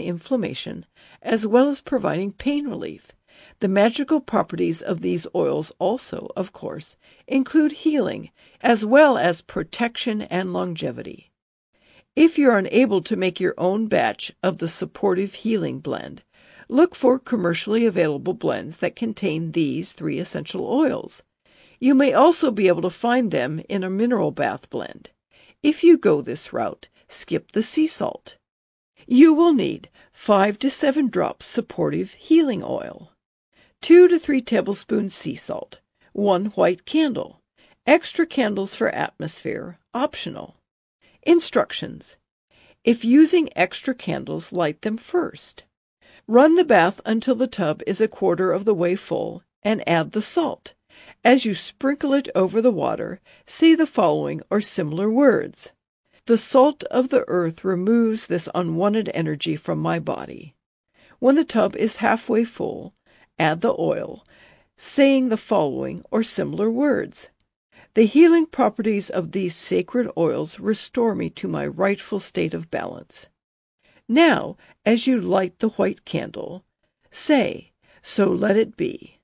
inflammation, as well as providing pain relief. The magical properties of these oils also, of course, include healing, as well as protection and longevity. If you're unable to make your own batch of the Supportive Healing Blend, look for commercially available blends that contain these 3 essential oils. You may also be able to find them in a mineral bath blend. If you go this route, skip the sea salt. You will need 5 to 7 drops Supportive Healing Oil, 2 to 3 tablespoons sea salt, 1 white candle. Extra candles for atmosphere, optional. Instructions. If using extra candles, light them first. Run the bath until the tub is 1/4 of the way full and add the salt. As you sprinkle it over the water, say the following or similar words. The salt of the earth removes this unwanted energy from my body. When the tub is halfway full, add the oil, saying the following or similar words. The healing properties of these sacred oils restore me to my rightful state of balance. Now, as you light the white candle, say, so let it be.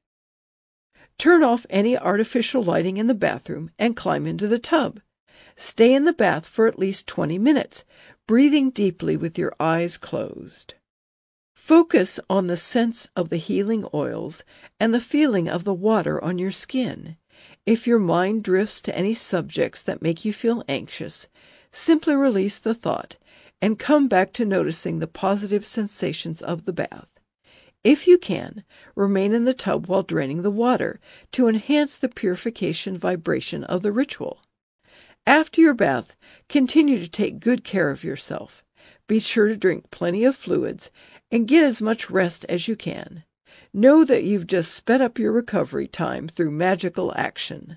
Turn off any artificial lighting in the bathroom and climb into the tub. Stay in the bath for at least 20 minutes, breathing deeply with your eyes closed. Focus on the sense of the healing oils and the feeling of the water on your skin. If your mind drifts to any subjects that make you feel anxious, simply release the thought and come back to noticing the positive sensations of the bath. If you can, remain in the tub while draining the water to enhance the purification vibration of the ritual. After your bath, continue to take good care of yourself. Be sure to drink plenty of fluids and get as much rest as you can. Know that you've just sped up your recovery time through magical action.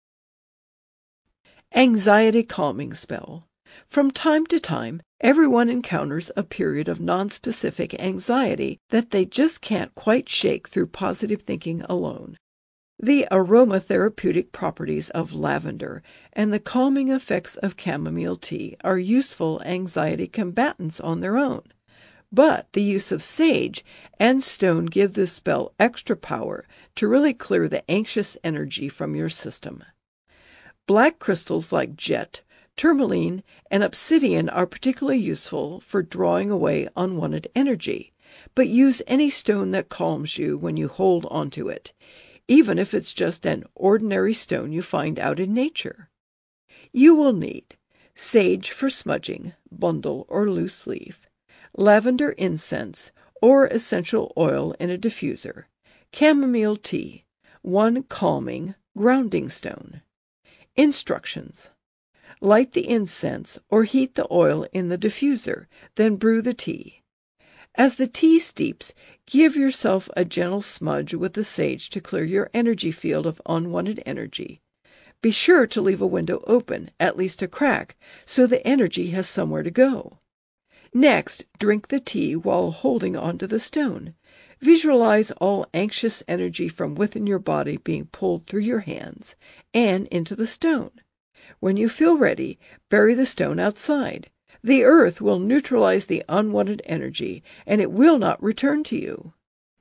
Anxiety calming spell. From time to time, everyone encounters a period of nonspecific anxiety that they just can't quite shake through positive thinking alone. The aromatherapeutic properties of lavender and the calming effects of chamomile tea are useful anxiety combatants on their own. But the use of sage and stone give this spell extra power to really clear the anxious energy from your system. Black crystals like jet, tourmaline, and obsidian are particularly useful for drawing away unwanted energy, but use any stone that calms you when you hold onto it, even if it's just an ordinary stone you find out in nature. You will need sage for smudging, bundle or loose leaf, lavender incense or essential oil in a diffuser, chamomile tea, 1 calming, grounding stone. Instructions. Light the incense or heat the oil in the diffuser, then brew the tea. As the tea steeps, give yourself a gentle smudge with the sage to clear your energy field of unwanted energy. Be sure to leave a window open, at least a crack, so the energy has somewhere to go. Next, drink the tea while holding onto the stone. Visualize all anxious energy from within your body being pulled through your hands and into the stone. When you feel ready, bury the stone outside. The earth will neutralize the unwanted energy, and it will not return to you.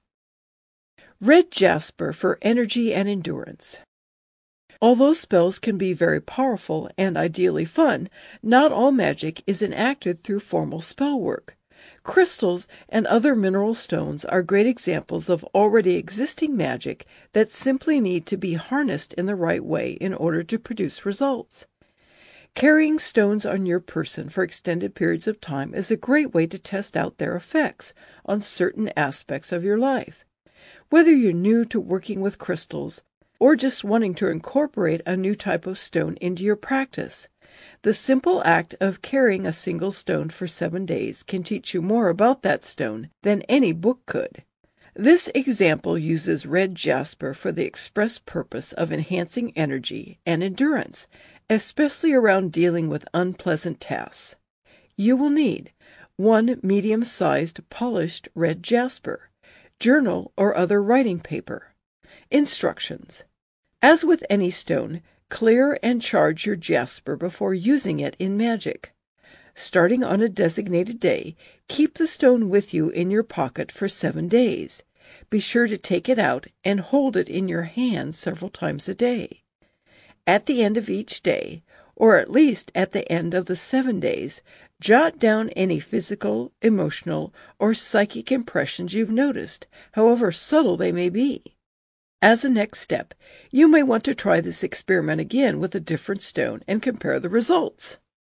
Red jasper for energy and endurance. Although spells can be very powerful and ideally fun, not all magic is enacted through formal spell work. Crystals and other mineral stones are great examples of already existing magic that simply need to be harnessed in the right way in order to produce results. Carrying stones on your person for extended periods of time is a great way to test out their effects on certain aspects of your life. Whether you're new to working with crystals or just wanting to incorporate a new type of stone into your practice, the simple act of carrying a single stone for 7 days can teach you more about that stone than any book could. This example uses red jasper for the express purpose of enhancing energy and endurance, especially around dealing with unpleasant tasks. You will need 1 medium-sized polished red jasper, journal or other writing paper. Instructions. As with any stone, clear and charge your jasper before using it in magic. Starting on a designated day, keep the stone with you in your pocket for 7 days. Be sure to take it out and hold it in your hand several times a day. At the end of each day, or at least at the end of the 7 days, jot down any physical, emotional, or psychic impressions you've noticed, however subtle they may be. As a next step, you may want to try this experiment again with a different stone and compare the results.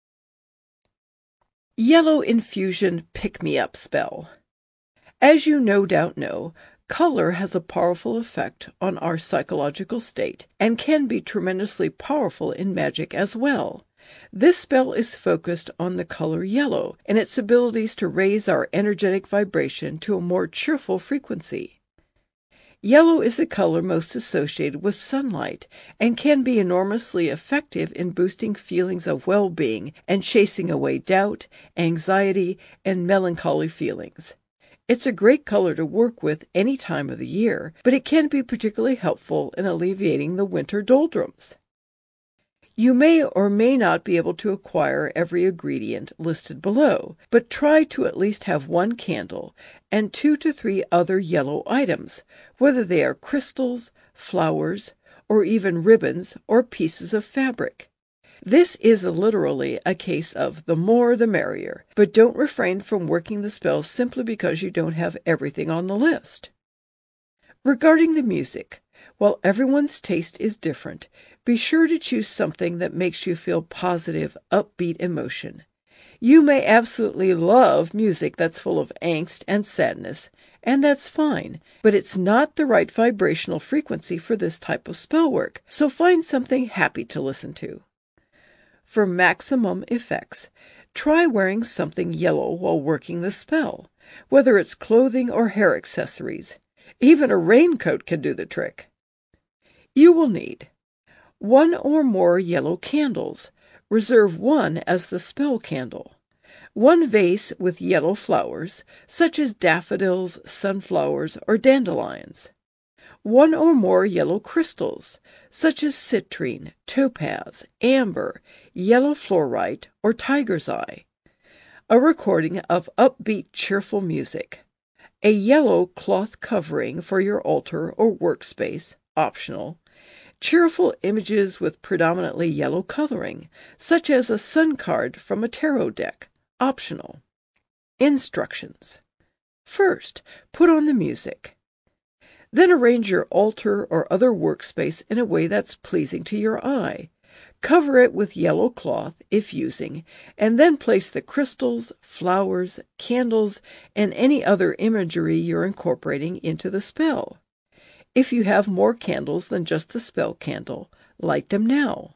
Yellow Infusion Pick-Me-Up Spell. As you no doubt know, color has a powerful effect on our psychological state and can be tremendously powerful in magic as well. This spell is focused on the color yellow and its abilities to raise our energetic vibration to a more cheerful frequency. Yellow is the color most associated with sunlight and can be enormously effective in boosting feelings of well-being and chasing away doubt, anxiety, and melancholy feelings. It's a great color to work with any time of the year, but it can be particularly helpful in alleviating the winter doldrums. You may or may not be able to acquire every ingredient listed below, but try to at least have 1 candle and 2 to 3 other yellow items, whether they are crystals, flowers, or even ribbons or pieces of fabric. This is literally a case of the more the merrier, but don't refrain from working the spell simply because you don't have everything on the list. Regarding the music, while everyone's taste is different, be sure to choose something that makes you feel positive, upbeat emotion. You may absolutely love music that's full of angst and sadness, and that's fine, but it's not the right vibrational frequency for this type of spell work, so find something happy to listen to. For maximum effects, try wearing something yellow while working the spell, whether it's clothing or hair accessories. Even a raincoat can do the trick. You will need 1 or more yellow candles. Reserve 1 as the spell candle. 1 vase with yellow flowers, such as daffodils, sunflowers, or dandelions. 1 or more yellow crystals, such as citrine, topaz, amber, yellow fluorite, or tiger's eye. A recording of upbeat, cheerful music. A yellow cloth covering for your altar or workspace, optional. Cheerful images with predominantly yellow coloring, such as a sun card from a tarot deck, optional. Instructions. First, put on the music. Then arrange your altar or other workspace in a way that's pleasing to your eye. Cover it with yellow cloth, if using, and then place the crystals, flowers, candles, and any other imagery you're incorporating into the spell. If you have more candles than just the spell candle, light them now.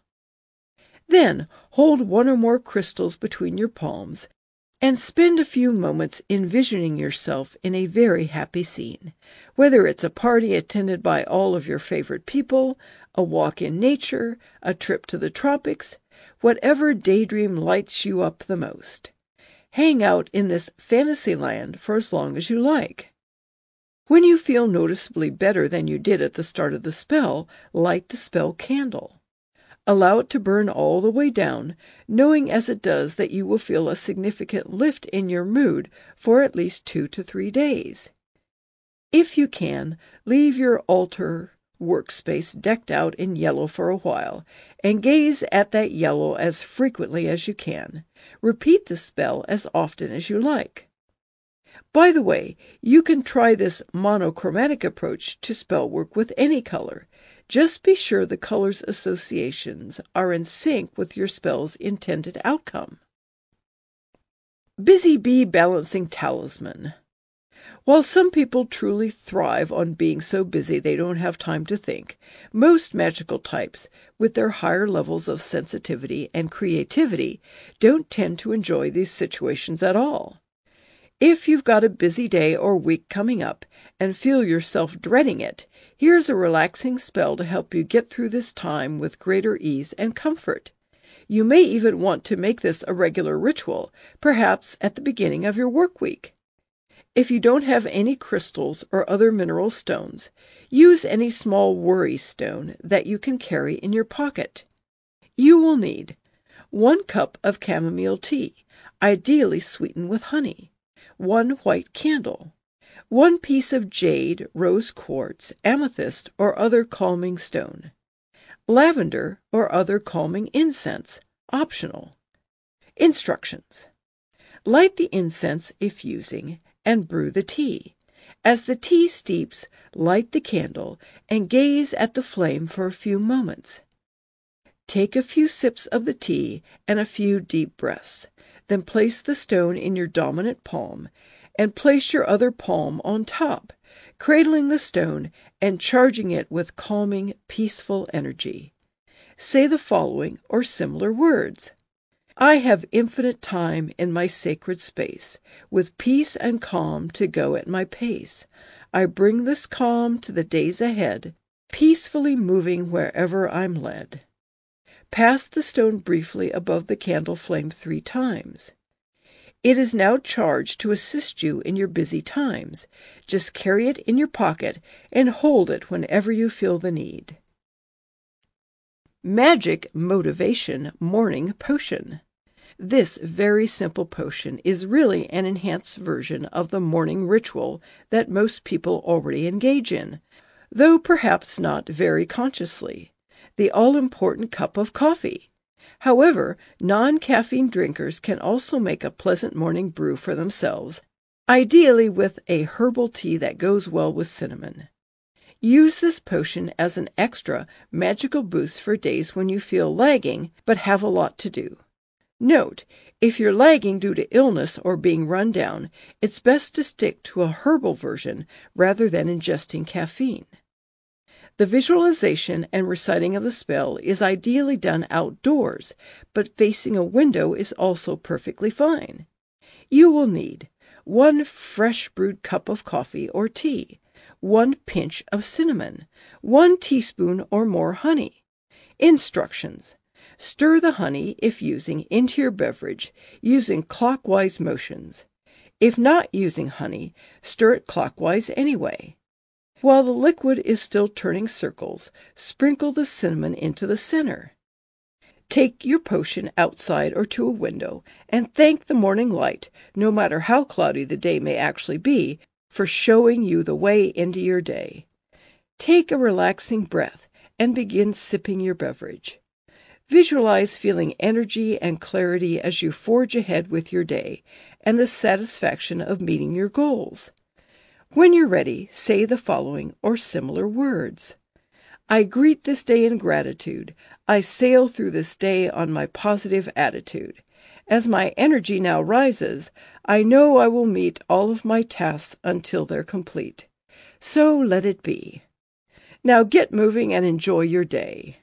Then hold 1 or more crystals between your palms and spend a few moments envisioning yourself in a very happy scene, whether it's a party attended by all of your favorite people, a walk in nature, a trip to the tropics, whatever daydream lights you up the most. Hang out in this fantasy land for as long as you like. When you feel noticeably better than you did at the start of the spell, light the spell candle. Allow it to burn all the way down, knowing as it does that you will feel a significant lift in your mood for at least 2 to 3 days. If you can, leave your altar workspace decked out in yellow for a while, and gaze at that yellow as frequently as you can. Repeat the spell as often as you like. By the way, you can try this monochromatic approach to spell work with any color. Just be sure the color's associations are in sync with your spell's intended outcome. Busy Bee Balancing Talisman. While some people truly thrive on being so busy they don't have time to think, most magical types, with their higher levels of sensitivity and creativity, don't tend to enjoy these situations at all. If you've got a busy day or week coming up and feel yourself dreading it, here's a relaxing spell to help you get through this time with greater ease and comfort. You may even want to make this a regular ritual, perhaps at the beginning of your work week. If you don't have any crystals or other mineral stones, use any small worry stone that you can carry in your pocket. You will need 1 cup of chamomile tea, ideally sweetened with honey, 1 white candle, 1 piece of jade, rose quartz, amethyst, or other calming stone, lavender or other calming incense, optional. Instructions. Light the incense if using, and brew the tea. As the tea steeps, light the candle and gaze at the flame for a few moments. Take a few sips of the tea and a few deep breaths. Then place the stone in your dominant palm and place your other palm on top, cradling the stone and charging it with calming, peaceful energy. Say the following or similar words. I have infinite time in my sacred space, with peace and calm to go at my pace. I bring this calm to the days ahead, peacefully moving wherever I'm led. Pass the stone briefly above the candle flame 3 times. It is now charged to assist you in your busy times. Just carry it in your pocket and hold it whenever you feel the need. Magic Motivation Morning Potion. This very simple potion is really an enhanced version of the morning ritual that most people already engage in, though perhaps not very consciously. The all-important cup of coffee. However, non-caffeine drinkers can also make a pleasant morning brew for themselves, ideally with a herbal tea that goes well with cinnamon. Use this potion as an extra magical boost for days when you feel lagging but have a lot to do. Note, if you're lagging due to illness or being run down, it's best to stick to a herbal version rather than ingesting caffeine. The visualization and reciting of the spell is ideally done outdoors, but facing a window is also perfectly fine. You will need 1 fresh brewed cup of coffee or tea, 1 pinch of cinnamon, 1 teaspoon or more honey. Instructions. Stir the honey, if using, into your beverage, using clockwise motions. If not using honey, stir it clockwise anyway. While the liquid is still turning circles, sprinkle the cinnamon into the center. Take your potion outside or to a window and thank the morning light, no matter how cloudy the day may actually be, for showing you the way into your day. Take a relaxing breath and begin sipping your beverage. Visualize feeling energy and clarity as you forge ahead with your day and the satisfaction of meeting your goals. When you're ready, say the following or similar words. I greet this day in gratitude. I sail through this day on my positive attitude. As my energy now rises, I know I will meet all of my tasks until they're complete. So let it be. Now get moving and enjoy your day.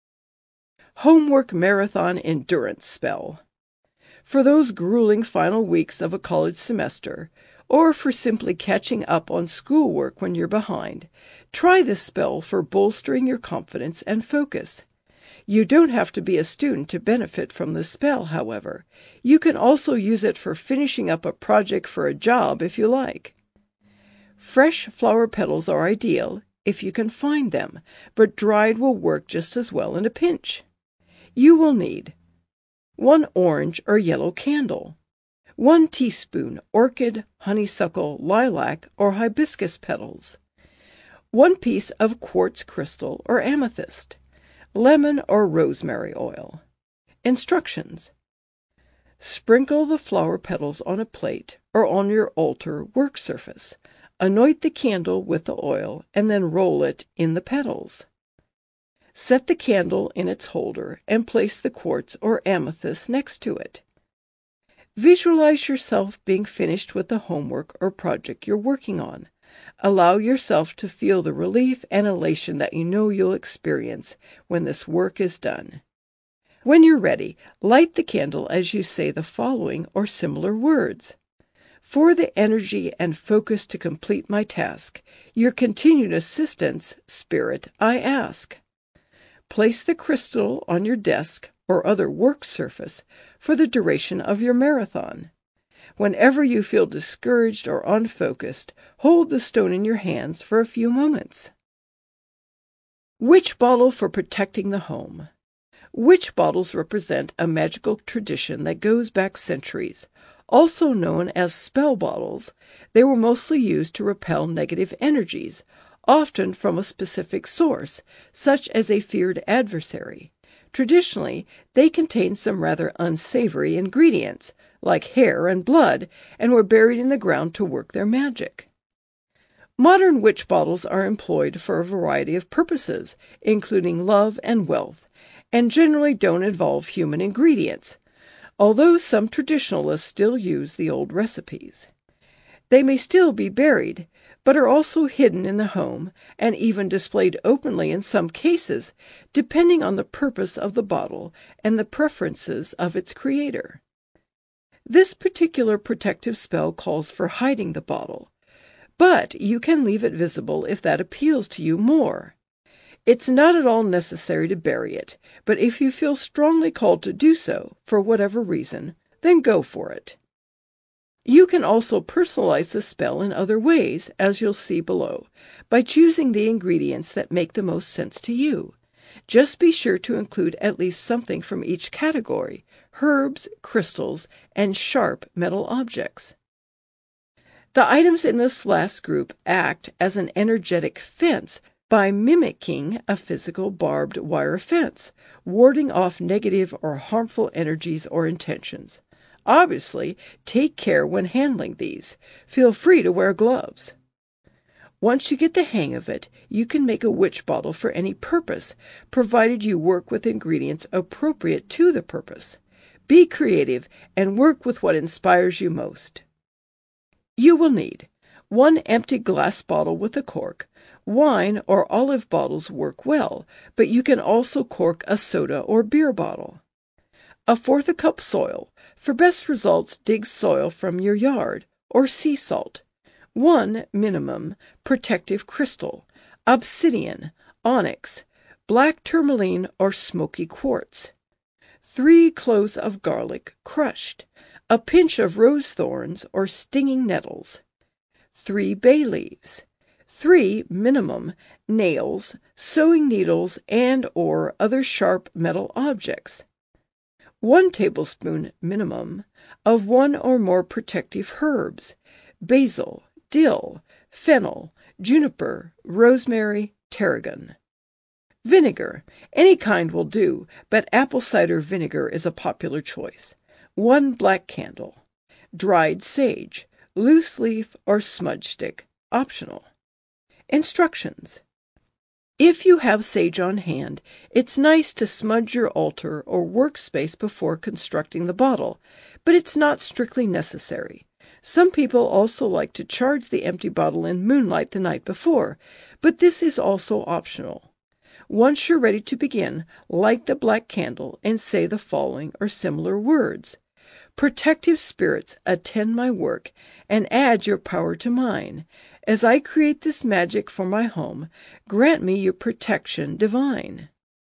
Homework Marathon Endurance Spell. For those grueling final weeks of a college semester, or for simply catching up on schoolwork when you're behind, try this spell for bolstering your confidence and focus. You don't have to be a student to benefit from this spell, however. You can also use it for finishing up a project for a job if you like. Fresh flower petals are ideal if you can find them, but dried will work just as well in a pinch. You will need 1 orange or yellow candle, 1 teaspoon orchid, honeysuckle, lilac, or hibiscus petals, 1 piece of quartz crystal or amethyst, lemon or rosemary oil. Instructions. Sprinkle the flower petals on a plate or on your altar work surface. Anoint the candle with the oil and then roll it in the petals. Set the candle in its holder and place the quartz or amethyst next to it. Visualize yourself being finished with the homework or project you're working on. Allow yourself to feel the relief and elation that you know you'll experience when this work is done. When you're ready, light the candle as you say the following or similar words. For the energy and focus to complete my task, your continued assistance, Spirit, I ask. Place the crystal on your desk or other work surface for the duration of your marathon. Whenever you feel discouraged or unfocused, hold the stone in your hands for a few moments. Witch Bottle for protecting the home. Witch bottles represent a magical tradition that goes back centuries. Also known as spell bottles, they were mostly used to repel negative energies, often from a specific source, such as a feared adversary. Traditionally, they contained some rather unsavory ingredients, like hair and blood, and were buried in the ground to work their magic. Modern witch bottles are employed for a variety of purposes, including love and wealth, and generally don't involve human ingredients, although some traditionalists still use the old recipes. They may still be buried, but are also hidden in the home and even displayed openly in some cases, depending on the purpose of the bottle and the preferences of its creator. This particular protective spell calls for hiding the bottle, but you can leave it visible if that appeals to you more. It's not at all necessary to bury it, but if you feel strongly called to do so, for whatever reason, then go for it. You can also personalize the spell in other ways, as you'll see below, by choosing the ingredients that make the most sense to you. Just be sure to include at least something from each category: herbs, crystals, and sharp metal objects. The items in this last group act as an energetic fence by mimicking a physical barbed wire fence, warding off negative or harmful energies or intentions. Obviously, take care when handling these. Feel free to wear gloves. Once you get the hang of it, you can make a witch bottle for any purpose, provided you work with ingredients appropriate to the purpose. Be creative and work with what inspires you most. You will need 1 empty glass bottle with a cork. Wine or olive bottles work well, but you can also cork a soda or beer bottle. 1/4 cup soil. For best results, dig soil from your yard, or sea salt. 1 minimum protective crystal: obsidian, onyx, black tourmaline, or smoky quartz. 3 cloves of garlic, crushed. A pinch of rose thorns or stinging nettles. 3 bay leaves. 3 minimum nails, sewing needles, and/or other sharp metal objects. 1 tablespoon minimum of 1 or more protective herbs: basil, dill, fennel, juniper, rosemary, tarragon. Vinegar. Any kind will do, but apple cider vinegar is a popular choice. 1 black candle. Dried sage, loose leaf, or smudge stick, optional. Instructions. If you have sage on hand, it's nice to smudge your altar or workspace before constructing the bottle, but it's not strictly necessary. Some people also like to charge the empty bottle in moonlight the night before, but this is also optional. Once you're ready to begin, light the black candle and say the following or similar words: "Protective spirits, attend my work and add your power to mine. As I create this magic for my home, grant me your protection divine."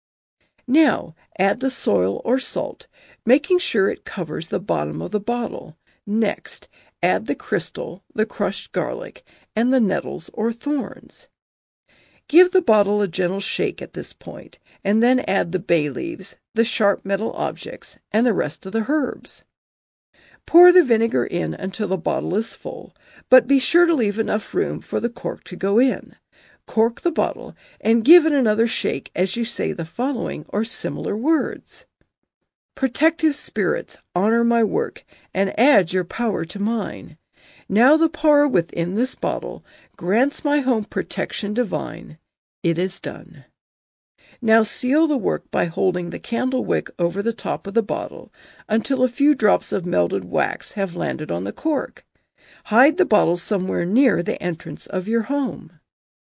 Now, add the soil or salt, making sure it covers the bottom of the bottle. Next, add the crystal, the crushed garlic, and the nettles or thorns. Give the bottle a gentle shake at this point, and then add the bay leaves, the sharp metal objects, and the rest of the herbs. Pour the vinegar in until the bottle is full, but be sure to leave enough room for the cork to go in. Cork the bottle and give it another shake as you say the following or similar words: "Protective spirits, honor my work and add your power to mine. Now the power within this bottle grants my home protection divine. It is done." Now seal the work by holding the candle wick over the top of the bottle until a few drops of melted wax have landed on the cork. Hide the bottle somewhere near the entrance of your home.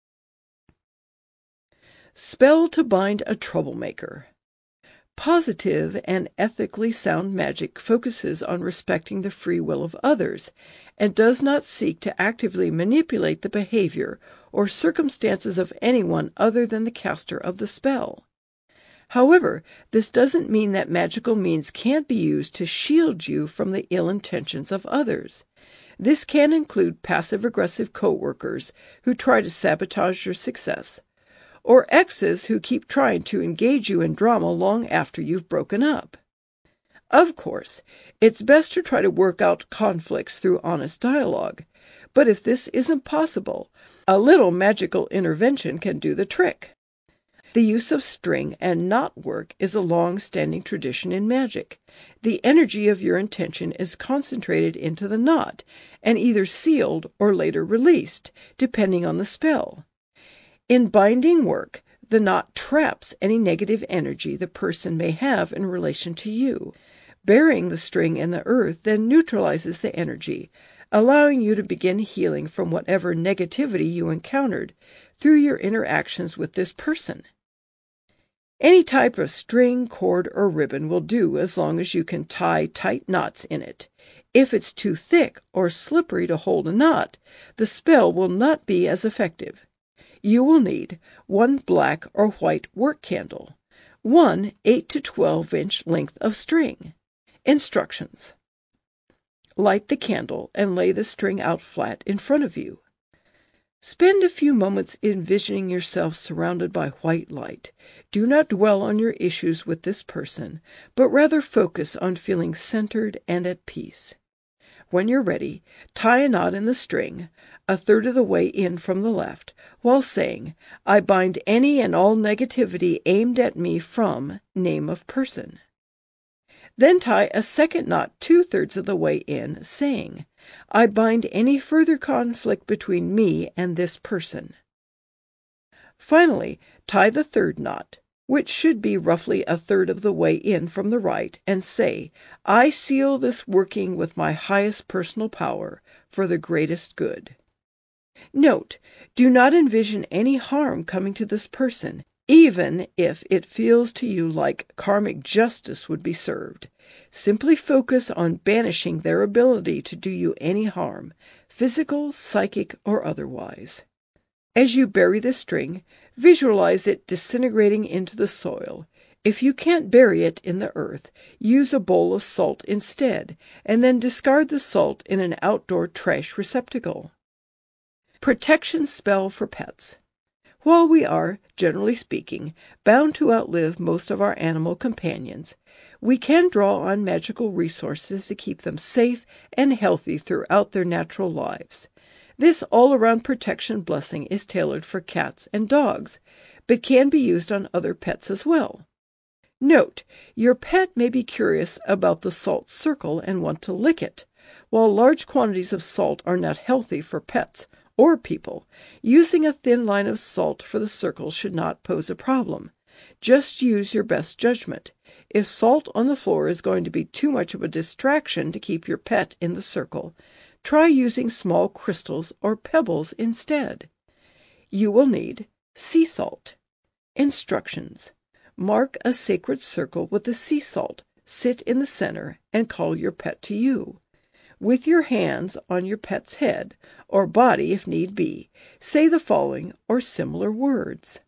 Spell to bind a troublemaker. Positive and ethically sound magic focuses on respecting the free will of others and does not seek to actively manipulate the behavior or circumstances of anyone other than the caster of the spell. However, this doesn't mean that magical means can't be used to shield you from the ill intentions of others. This can include passive-aggressive co-workers who try to sabotage your success, or exes who keep trying to engage you in drama long after you've broken up. Of course, it's best to try to work out conflicts through honest dialogue, but if this isn't possible, a little magical intervention can do the trick. The use of string and knot work is a long-standing tradition in magic. The energy of your intention is concentrated into the knot and either sealed or later released, depending on the spell. In binding work, the knot traps any negative energy the person may have in relation to you. Burying the string in the earth then neutralizes the energy, allowing you to begin healing from whatever negativity you encountered through your interactions with this person. Any type of string, cord, or ribbon will do as long as you can tie tight knots in it. If it's too thick or slippery to hold a knot, the spell will not be as effective. You will need 1 black or white work candle, 1 8 to 12-inch length of string. Instructions. Light the candle and lay the string out flat in front of you. Spend a few moments envisioning yourself surrounded by white light. Do not dwell on your issues with this person, but rather focus on feeling centered and at peace. When you're ready, tie a knot in the string, 1/3 of the way in from the left, while saying, "I bind any and all negativity aimed at me from name of person." Then tie a second knot 2/3 of the way in, saying, "I bind any further conflict between me and this person." Finally, tie the third knot, which should be roughly 1/3 of the way in from the right, and say, "I seal this working with my highest personal power for the greatest good." Note, do not envision any harm coming to this person, even if it feels to you like karmic justice would be served. Simply focus on banishing their ability to do you any harm, physical, psychic, or otherwise. As you bury the string, visualize it disintegrating into the soil. If you can't bury it in the earth, use a bowl of salt instead, and then discard the salt in an outdoor trash receptacle. Protection spell for pets. While we are, generally speaking, bound to outlive most of our animal companions, we can draw on magical resources to keep them safe and healthy throughout their natural lives. This all-around protection blessing is tailored for cats and dogs, but can be used on other pets as well. Note, your pet may be curious about the salt circle and want to lick it. While large quantities of salt are not healthy for pets or people, using a thin line of salt for the circle should not pose a problem. Just use your best judgment. If salt on the floor is going to be too much of a distraction to keep your pet in the circle, try using small crystals or pebbles instead. You will need sea salt. Instructions. Mark a sacred circle with the sea salt, sit in the center, and call your pet to you. With your hands on your pet's head, or body if need be, say the following or similar words.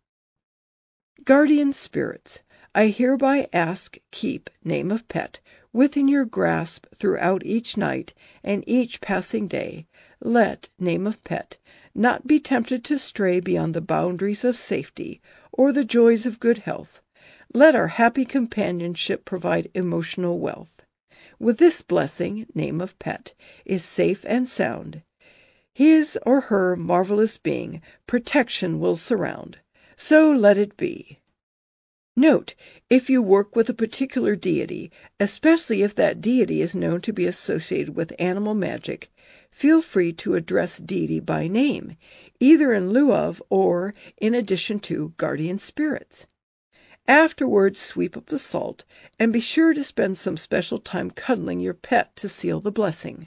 Guardian spirits, I hereby ask keep name of pet within your grasp throughout each night and each passing day. Let name of pet not be tempted to stray beyond the boundaries of safety or the joys of good health. Let our happy companionship provide emotional wealth. With this blessing, name of pet is safe and sound. His or her marvelous being protection will surround. So let it be. Note, if you work with a particular deity, especially if that deity is known to be associated with animal magic, feel free to address deity by name, either in lieu of or in addition to guardian spirits. Afterwards, sweep up the salt, and be sure to spend some special time cuddling your pet to seal the blessing.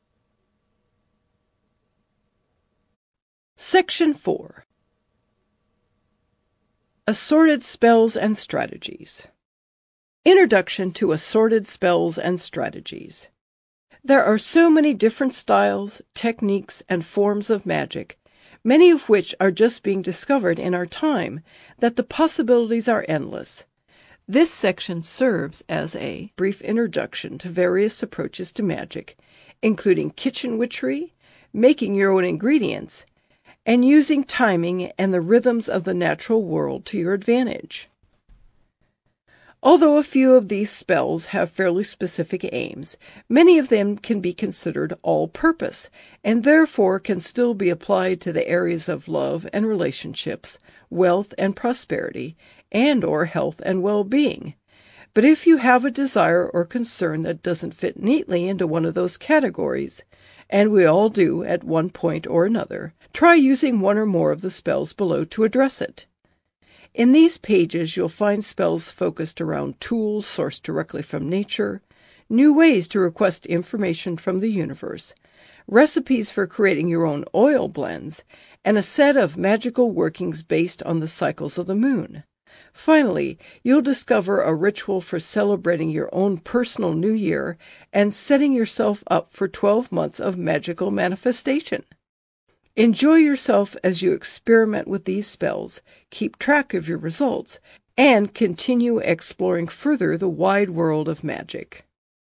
Section 4. Assorted Spells and Strategies. Introduction to Assorted Spells and Strategies. There are so many different styles, techniques, and forms of magic, many of which are just being discovered in our time, that the possibilities are endless. This section serves as a brief introduction to various approaches to magic, including kitchen witchery, making your own ingredients, and using timing and the rhythms of the natural world to your advantage. Although a few of these spells have fairly specific aims, many of them can be considered all-purpose, and therefore can still be applied to the areas of love and relationships, wealth and prosperity, and/or health and well-being. But if you have a desire or concern that doesn't fit neatly into one of those categories, and we all do at one point or another, try using one or more of the spells below to address it. In these pages, you'll find spells focused around tools sourced directly from nature, new ways to request information from the universe, recipes for creating your own oil blends, and a set of magical workings based on the cycles of the moon. Finally, you'll discover a ritual for celebrating your own personal new year and setting yourself up for 12 months of magical manifestation. Enjoy yourself as you experiment with these spells, keep track of your results, and continue exploring further the wide world of magic.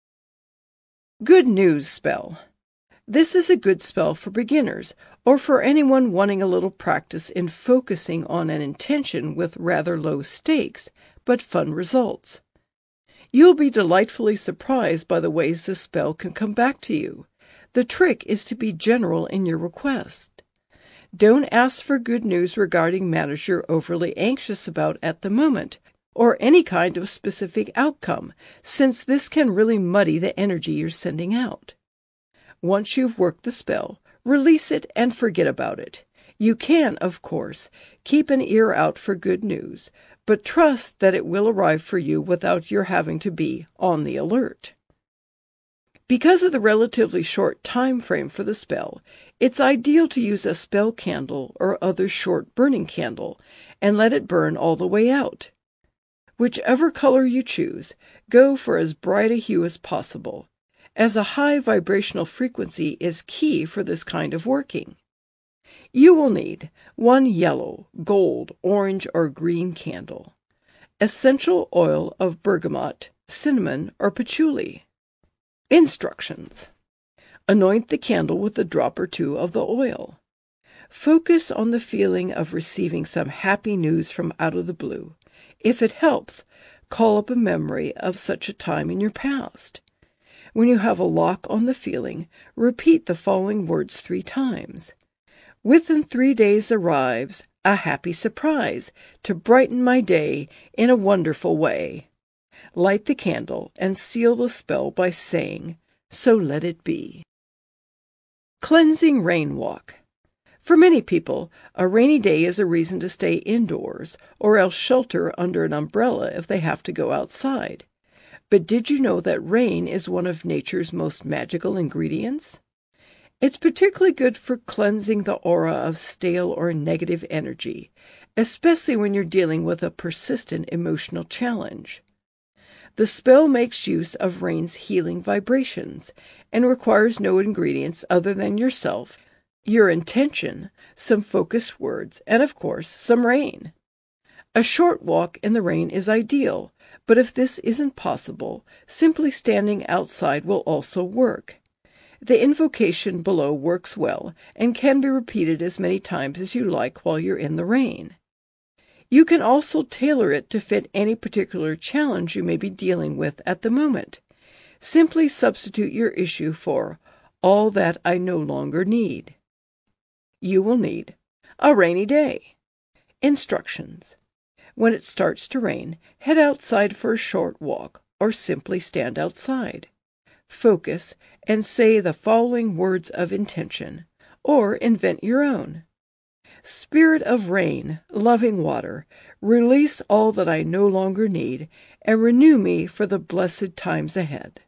Good News Spell. This is a good spell for beginners, or for anyone wanting a little practice in focusing on an intention with rather low stakes, but fun results. You'll be delightfully surprised by the ways this spell can come back to you. The trick is to be general in your request. Don't ask for good news regarding matters you're overly anxious about at the moment, or any kind of specific outcome, since this can really muddy the energy you're sending out. Once you've worked the spell, release it and forget about it. You can, of course, keep an ear out for good news, but trust that it will arrive for you without your having to be on the alert. Because of the relatively short time frame for the spell, it's ideal to use a spell candle or other short burning candle and let it burn all the way out. Whichever color you choose, go for as bright a hue as possible, as a high vibrational frequency is key for this kind of working. You will need 1 yellow, gold, orange, or green candle, essential oil of bergamot, cinnamon, or patchouli. Instructions. Anoint the candle with a drop or two of the oil. Focus on the feeling of receiving some happy news from out of the blue. If it helps, call up a memory of such a time in your past. When you have a lock on the feeling, repeat the following words 3 times. Within 3 days arrives a happy surprise to brighten my day in a wonderful way. Light the candle and seal the spell by saying, "So let it be." Cleansing Rain Walk. For many people, a rainy day is a reason to stay indoors, or else shelter under an umbrella if they have to go outside. But did you know that rain is one of nature's most magical ingredients? It's particularly good for cleansing the aura of stale or negative energy, especially when you're dealing with a persistent emotional challenge. The spell makes use of rain's healing vibrations and requires no ingredients other than yourself, your intention, some focused words, and of course, some rain. A short walk in the rain is ideal, but if this isn't possible, simply standing outside will also work. The invocation below works well and can be repeated as many times as you like while you're in the rain. You can also tailor it to fit any particular challenge you may be dealing with at the moment. Simply substitute your issue for all that I no longer need. You will need a rainy day. Instructions. When it starts to rain, head outside for a short walk or simply stand outside. Focus and say the following words of intention, or invent your own. Spirit of rain, loving water, release all that I no longer need, and renew me for the blessed times ahead.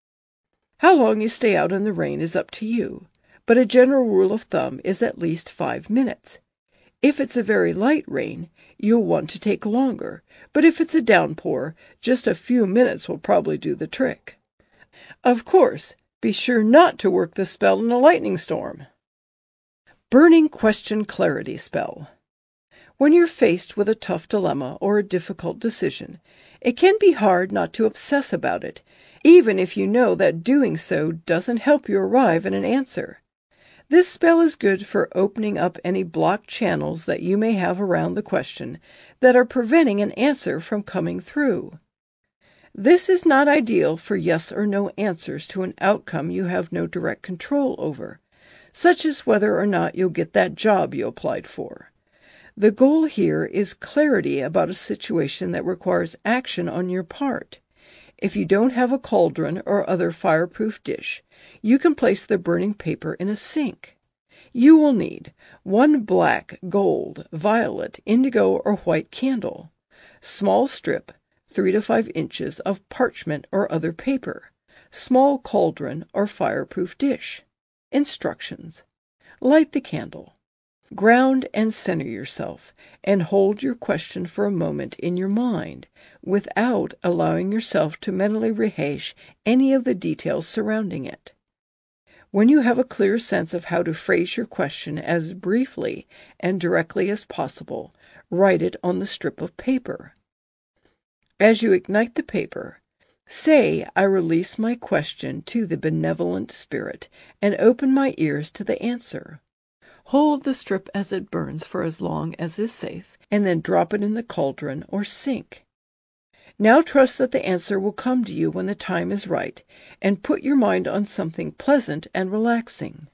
How long you stay out in the rain is up to you, but a general rule of thumb is at least 5 minutes. If it's a very light rain, you'll want to take longer, but if it's a downpour, just a few minutes will probably do the trick. Of course, be sure not to work the spell in a lightning storm. Burning Question Clarity Spell. When you're faced with a tough dilemma or a difficult decision, it can be hard not to obsess about it, even if you know that doing so doesn't help you arrive at an answer. This spell is good for opening up any blocked channels that you may have around the question that are preventing an answer from coming through. This is not ideal for yes or no answers to an outcome you have no direct control over, such as whether or not you'll get that job you applied for. The goal here is clarity about a situation that requires action on your part. If you don't have a cauldron or other fireproof dish, you can place the burning paper in a sink. You will need 1 black, gold, violet, indigo, or white candle, small strip, 3 to 5 inches of parchment or other paper, small cauldron or fireproof dish. Instructions: light the candle. Ground and center yourself, and hold your question for a moment in your mind, without allowing yourself to mentally rehash any of the details surrounding it. When you have a clear sense of how to phrase your question as briefly and directly as possible, write it on the strip of paper. As you ignite the paper, say, "I release my question to the benevolent spirit and open my ears to the answer." Hold the strip as it burns for as long as is safe, and then drop it in the cauldron or sink. Now trust that the answer will come to you when the time is right, and put your mind on something pleasant and relaxing.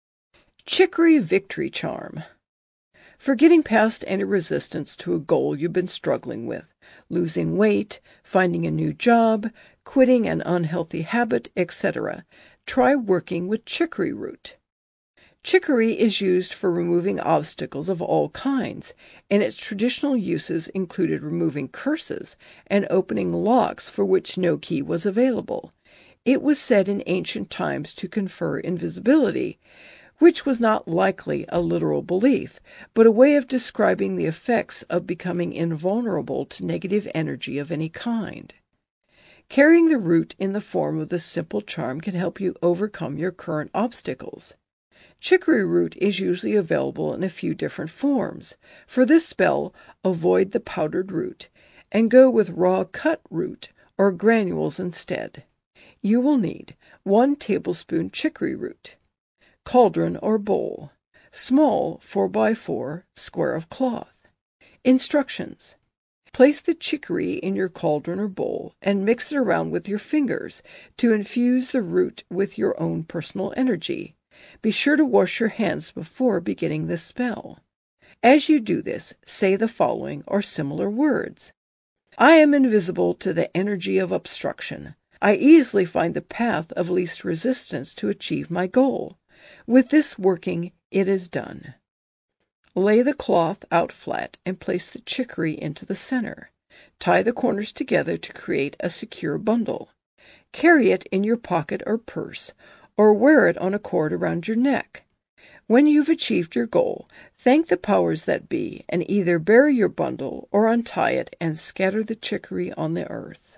Chicory Victory Charm. For getting past any resistance to a goal you've been struggling with, losing weight, finding a new job, quitting an unhealthy habit, etc., try working with chicory root. Chicory is used for removing obstacles of all kinds, and its traditional uses included removing curses and opening locks for which no key was available. It was said in ancient times to confer invisibility, which was not likely a literal belief, but a way of describing the effects of becoming invulnerable to negative energy of any kind. Carrying the root in the form of this simple charm can help you overcome your current obstacles. Chicory root is usually available in a few different forms. For this spell, avoid the powdered root and go with raw cut root or granules instead. You will need 1 tablespoon chicory root, cauldron or bowl, small 4x4 square of cloth. Instructions: place the chicory in your cauldron or bowl and mix it around with your fingers to infuse the root with your own personal energy. Be sure to wash your hands before beginning the spell. As you do this, say the following or similar words: I am invisible to the energy of obstruction. I easily find the path of least resistance to achieve my goal. With this working, it is done. Lay the cloth out flat and place the chicory into the center. Tie the corners together to create a secure bundle. Carry it in your pocket or purse, or wear it on a cord around your neck. When you've achieved your goal, thank the powers that be and either bury your bundle or untie it and scatter the chicory on the earth.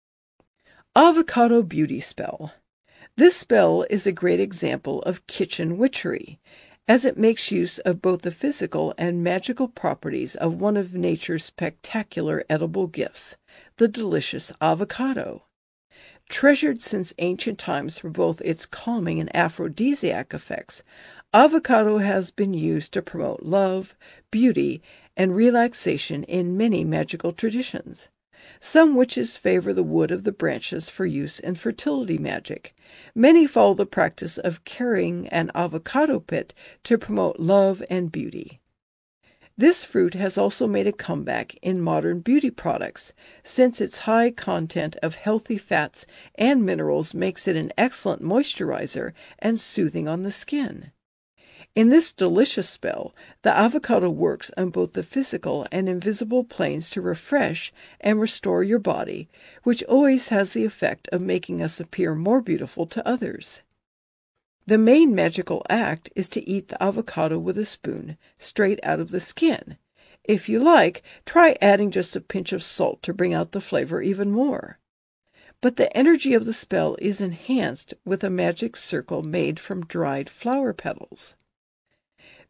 Avocado Beauty Spell. This spell is a great example of kitchen witchery, as it makes use of both the physical and magical properties of one of nature's spectacular edible gifts, the delicious avocado. Treasured since ancient times for both its calming and aphrodisiac effects, avocado has been used to promote love, beauty, and relaxation in many magical traditions. Some witches favor the wood of the branches for use in fertility magic. Many follow the practice of carrying an avocado pit to promote love and beauty. This fruit has also made a comeback in modern beauty products, since its high content of healthy fats and minerals makes it an excellent moisturizer and soothing on the skin. In this delicious spell, the avocado works on both the physical and invisible planes to refresh and restore your body, which always has the effect of making us appear more beautiful to others. The main magical act is to eat the avocado with a spoon, straight out of the skin. If you like, try adding just a pinch of salt to bring out the flavor even more. But the energy of the spell is enhanced with a magic circle made from dried flower petals.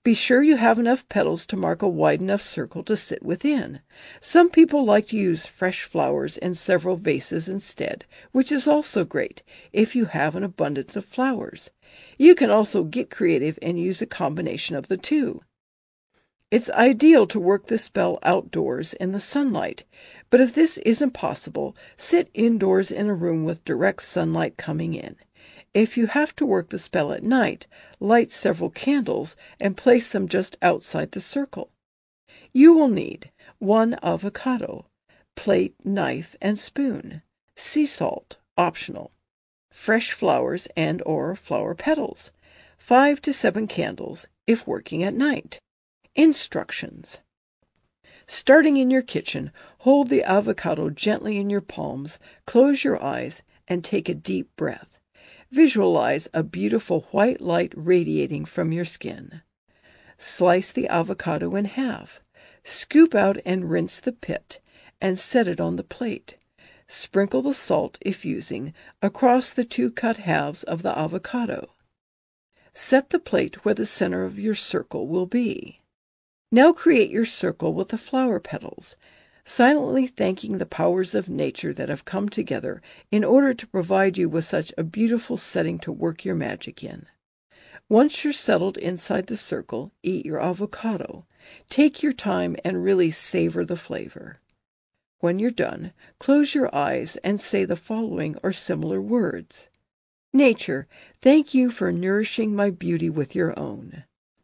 Be sure you have enough petals to mark a wide enough circle to sit within. Some people like to use fresh flowers in several vases instead, which is also great if you have an abundance of flowers. You can also get creative and use a combination of the two. It's ideal to work the spell outdoors in the sunlight, but if this isn't possible, sit indoors in a room with direct sunlight coming in. If you have to work the spell at night, light several candles and place them just outside the circle. You will need 1 avocado, plate, knife, and spoon, sea salt, optional, fresh flowers and/or flower petals, 5 to 7 candles if working at night. Instructions. Starting in your kitchen, hold the avocado gently in your palms, close your eyes, and take a deep breath. Visualize a beautiful white light radiating from your skin. Slice the avocado in half. Scoop out and rinse the pit, and set it on the plate. Sprinkle the salt, if using, across the 2 cut halves of the avocado. Set the plate where the center of your circle will be. Now create your circle with the flower petals, silently thanking the powers of nature that have come together in order to provide you with such a beautiful setting to work your magic in. Once you're settled inside the circle, eat your avocado. Take your time and really savor the flavor. When you're done, close your eyes and say the following or similar words. Nature, thank you for nourishing my beauty with your own.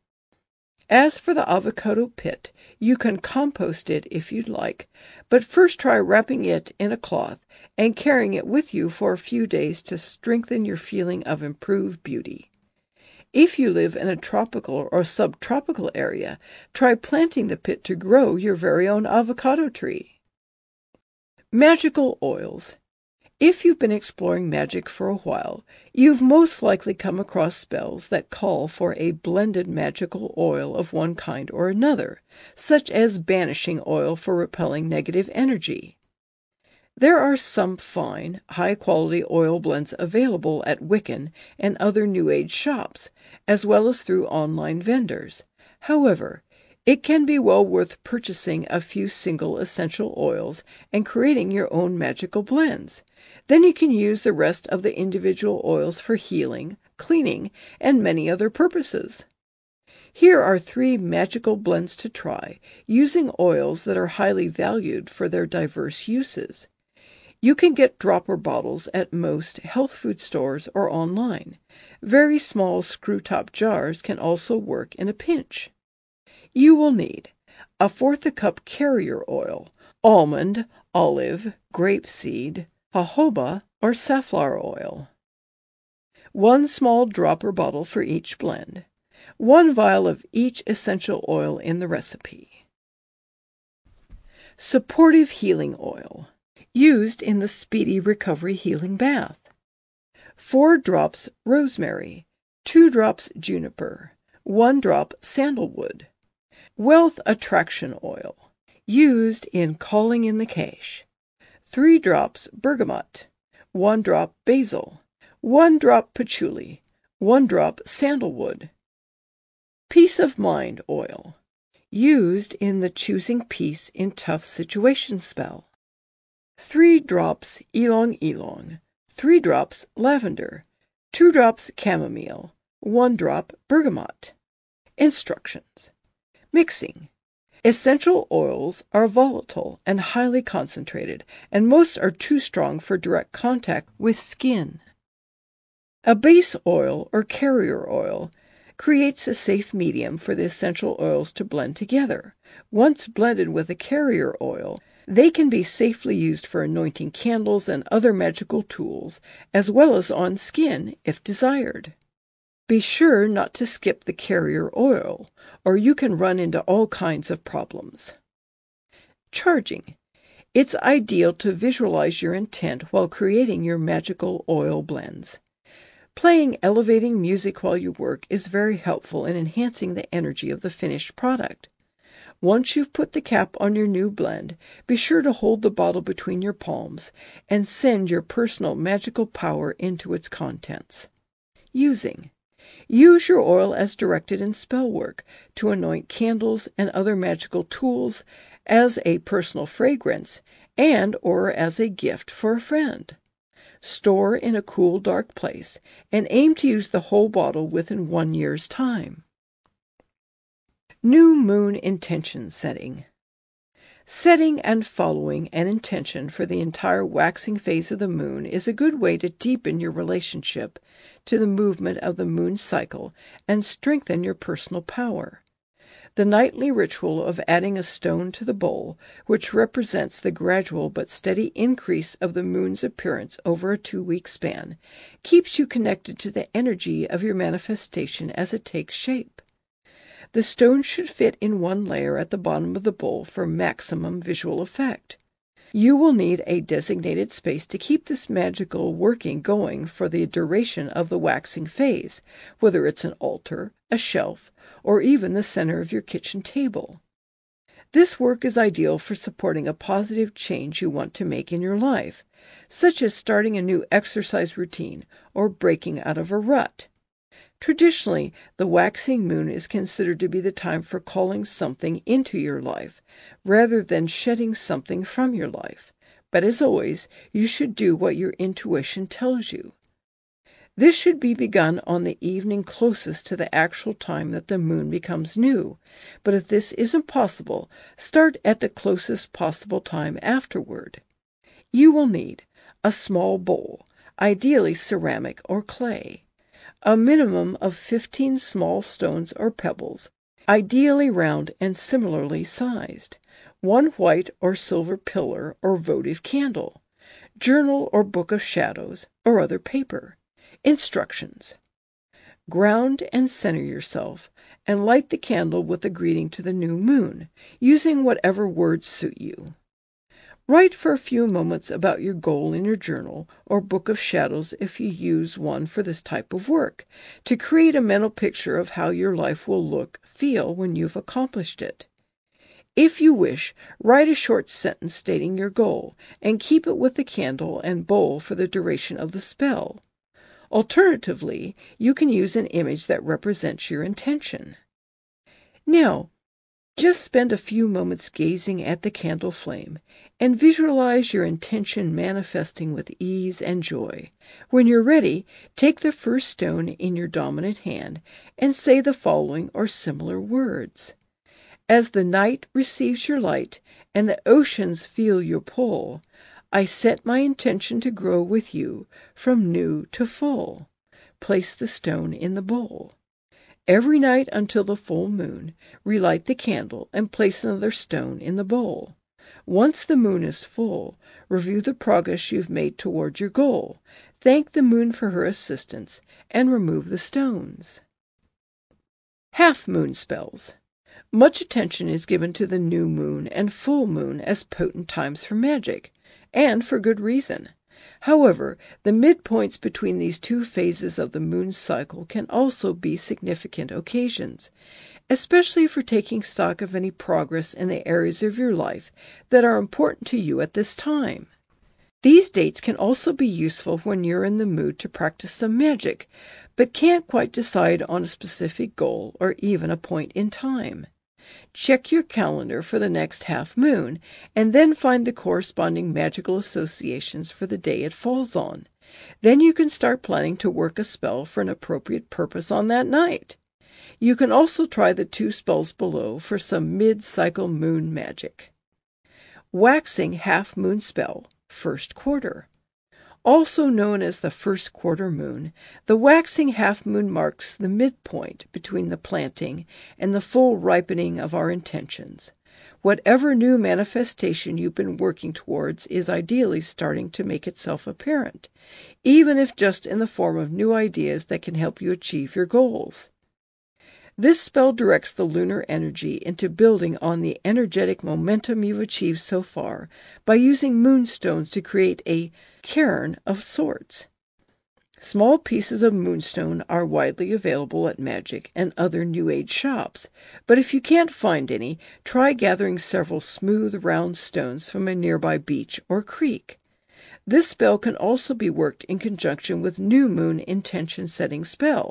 As for the avocado pit, you can compost it if you'd like, but first try wrapping it in a cloth and carrying it with you for a few days to strengthen your feeling of improved beauty. If you live in a tropical or subtropical area, try planting the pit to grow your very own avocado tree. Magical oils. If you've been exploring magic for a while, you've most likely come across spells that call for a blended magical oil of one kind or another, such as banishing oil for repelling negative energy. There are some fine, high-quality oil blends available at Wiccan and other New Age shops, as well as through online vendors. However, it can be well worth purchasing a few single essential oils and creating your own magical blends. Then you can use the rest of the individual oils for healing, cleaning, and many other purposes. Here are 3 magical blends to try, using oils that are highly valued for their diverse uses. You can get dropper bottles at most health food stores or online. Very small screw-top jars can also work in a pinch. You will need 1/4 cup carrier oil, almond, olive, grapeseed, jojoba, or safflower oil. 1 small dropper bottle for each blend. 1 vial of each essential oil in the recipe. Supportive healing oil, used in the Speedy Recovery Healing Bath. 4 drops rosemary, 2 drops juniper, 1 drop sandalwood. Wealth Attraction Oil, used in Calling in the Cash. 3 drops bergamot, 1 drop basil, 1 drop patchouli, 1 drop sandalwood. Peace of Mind Oil, used in the Choosing Peace in Tough Situations spell. 3 drops ylang ylang, 3 drops lavender, 2 drops chamomile, 1 drop bergamot. Instructions. Mixing. Essential oils are volatile and highly concentrated, and most are too strong for direct contact with skin. A base oil or carrier oil creates a safe medium for the essential oils to blend together. Once blended with a carrier oil, they can be safely used for anointing candles and other magical tools, as well as on skin if desired. Be sure not to skip the carrier oil, or you can run into all kinds of problems. Charging. It's ideal to visualize your intent while creating your magical oil blends. Playing elevating music while you work is very helpful in enhancing the energy of the finished product. Once you've put the cap on your new blend, be sure to hold the bottle between your palms and send your personal magical power into its contents. Using. Use your oil as directed in spell work to anoint candles and other magical tools, as a personal fragrance, or as a gift for a friend. Store in a cool, dark place, and aim to use the whole bottle within 1 year's time. New Moon Intention Setting. Setting and following an intention for the entire waxing phase of the moon is a good way to deepen your relationship to the movement of the moon cycle and strengthen your personal power. The nightly ritual of adding a stone to the bowl, which represents the gradual but steady increase of the moon's appearance over a 2-week span, keeps you connected to the energy of your manifestation as it takes shape. The stone should fit in one layer at the bottom of the bowl for maximum visual effect. You will need a designated space to keep this magical working going for the duration of the waxing phase, whether it's an altar, a shelf, or even the center of your kitchen table. This work is ideal for supporting a positive change you want to make in your life, such as starting a new exercise routine or breaking out of a rut. Traditionally, the waxing moon is considered to be the time for calling something into your life, rather than shedding something from your life. But as always, you should do what your intuition tells you. This should be begun on the evening closest to the actual time that the moon becomes new, but if this isn't possible, start at the closest possible time afterward. You will need a small bowl, ideally ceramic or clay, a minimum of 15 small stones or pebbles, ideally round and similarly sized, 1 white or silver pillar or votive candle, journal or book of shadows, or other paper. Instructions. Ground and center yourself, and light the candle with a greeting to the new moon, using whatever words suit you. Write for a few moments about your goal in your journal or book of shadows if you use one for this type of work, to create a mental picture of how your life will feel when you've accomplished it. If you wish, write a short sentence stating your goal, and keep it with the candle and bowl for the duration of the spell. Alternatively, you can use an image that represents your intention. Now, just spend a few moments gazing at the candle flame and visualize your intention manifesting with ease and joy. When you're ready, take the first stone in your dominant hand and say the following or similar words. As the night receives your light and the oceans feel your pull, I set my intention to grow with you from new to full. Place the stone in the bowl. Every night until the full moon, relight the candle and place another stone in the bowl. Once the moon is full, review the progress you've made toward your goal, thank the moon for her assistance, and remove the stones. Half-moon spells. Much attention is given to the new moon and full moon as potent times for magic, and for good reason. However, the midpoints between these two phases of the moon's cycle can also be significant occasions, especially for taking stock of any progress in the areas of your life that are important to you at this time. These dates can also be useful when you're in the mood to practice some magic, but can't quite decide on a specific goal or even a point in time. Check your calendar for the next half moon, and then find the corresponding magical associations for the day it falls on. Then you can start planning to work a spell for an appropriate purpose on that night. You can also try the 2 spells below for some mid-cycle moon magic. Waxing half-moon spell, first quarter. Also known as the first quarter moon, the waxing half-moon marks the midpoint between the planting and the full ripening of our intentions. Whatever new manifestation you've been working towards is ideally starting to make itself apparent, even if just in the form of new ideas that can help you achieve your goals. This spell directs the lunar energy into building on the energetic momentum you've achieved so far by using moonstones to create a cairn of sorts. Small pieces of moonstone are widely available at Magic and other New Age shops, but if you can't find any, try gathering several smooth, round stones from a nearby beach or creek. This spell can also be worked in conjunction with new moon intention setting spell.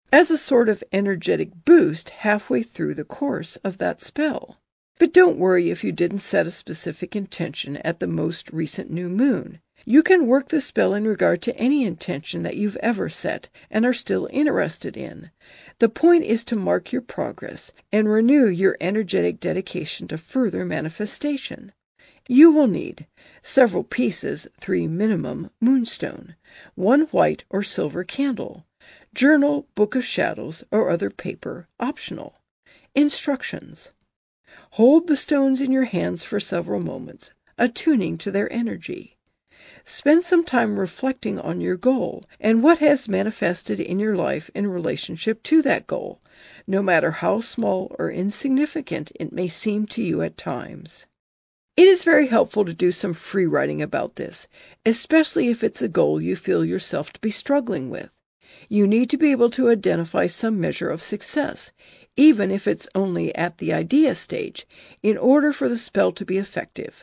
as a sort of energetic boost halfway through the course of that spell. But don't worry if you didn't set a specific intention at the most recent new moon. You can work the spell in regard to any intention that you've ever set and are still interested in. The point is to mark your progress and renew your energetic dedication to further manifestation. You will need several pieces, 3 minimum, moonstone, 1 white or silver candle, journal, book of shadows, or other paper, optional. Instructions. Hold the stones in your hands for several moments, attuning to their energy. Spend some time reflecting on your goal and what has manifested in your life in relationship to that goal, no matter how small or insignificant it may seem to you at times. It is very helpful to do some free writing about this, especially if it's a goal you feel yourself to be struggling with. You need to be able to identify some measure of success, even if it's only at the idea stage, in order for the spell to be effective.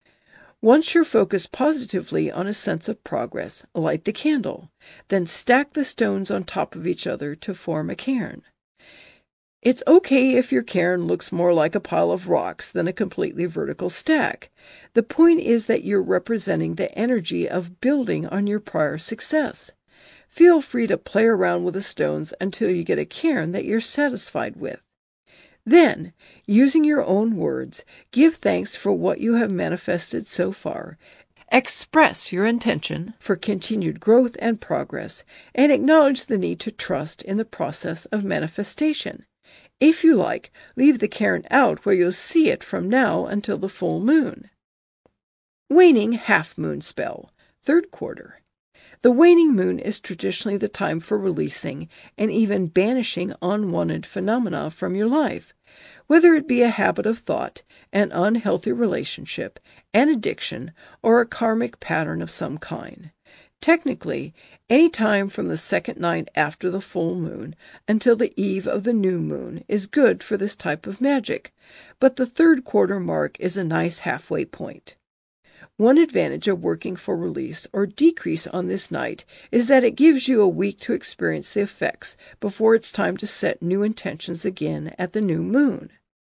Once you're focused positively on a sense of progress, light the candle, then stack the stones on top of each other to form a cairn. It's okay if your cairn looks more like a pile of rocks than a completely vertical stack. The point is that you're representing the energy of building on your prior success. Feel free to play around with the stones until you get a cairn that you're satisfied with. Then, using your own words, give thanks for what you have manifested so far. Express your intention for continued growth and progress, and acknowledge the need to trust in the process of manifestation. If you like, leave the cairn out where you'll see it from now until the full moon. Waning half-moon spell, 3rd quarter. The waning moon is traditionally the time for releasing and even banishing unwanted phenomena from your life, whether it be a habit of thought, an unhealthy relationship, an addiction, or a karmic pattern of some kind. Technically, any time from the 2nd night after the full moon until the eve of the new moon is good for this type of magic, but the 3rd quarter mark is a nice halfway point. One advantage of working for release or decrease on this night is that it gives you a week to experience the effects before it's time to set new intentions again at the new moon.